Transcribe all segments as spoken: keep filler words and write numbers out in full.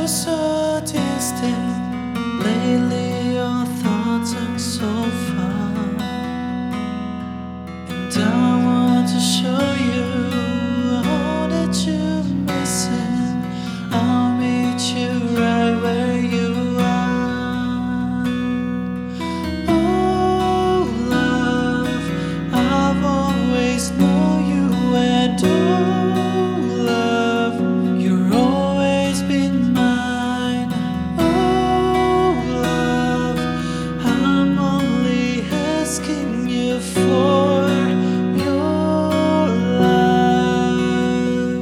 so distant. Lately your thoughts are so far, and I want to show you all that you're missing. I'll meet you right where you are. Oh love, I've always known you, and oh love, you're always been mine. Oh love, I'm only asking you for your life.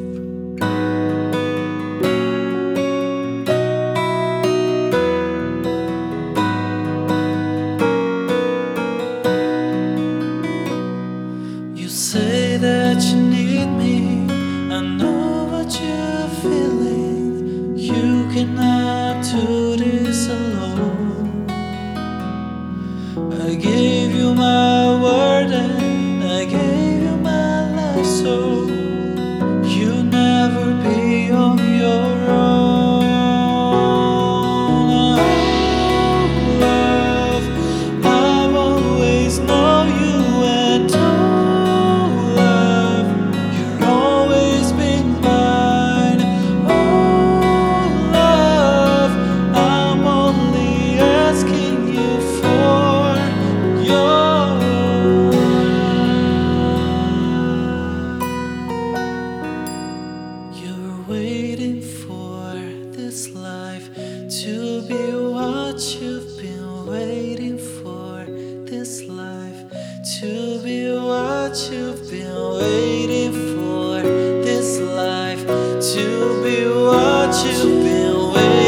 You say that you need me, I know what you're feeling. You cannot do this alone. I gave you my word and I gave you my life, so you'll never be on your own. Oh, love, I've always known you, and oh, love, you've always been mine. Oh, love, I'm only asking you for your life. You're waiting for this life to be what you've been waiting for. This life to be what you've been waiting for. This life to be what you've been waiting for.